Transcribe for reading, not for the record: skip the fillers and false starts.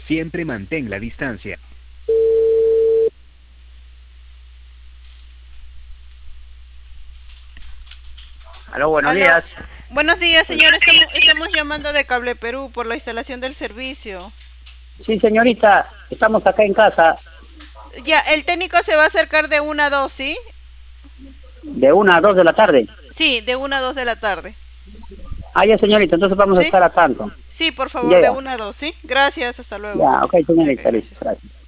Siempre mantén la distancia. Aló, buenos Aló. días. Buenos días, señor. Estamos llamando de Cable Perú por la instalación del servicio. Sí, señorita, estamos acá en casa Ya, el técnico se va a acercar de 1 a 2, ¿sí? de 1 a 2 de la tarde. Sí, de 1 a 2 de la tarde. Ah, ya, señorita, entonces vamos a ¿Sí? estar a tanto. Sí, por favor, Ya, de ya. 1 a 2, ¿sí? Gracias, hasta luego. Ya, ok, Ok, señorita, listo, gracias. gracias.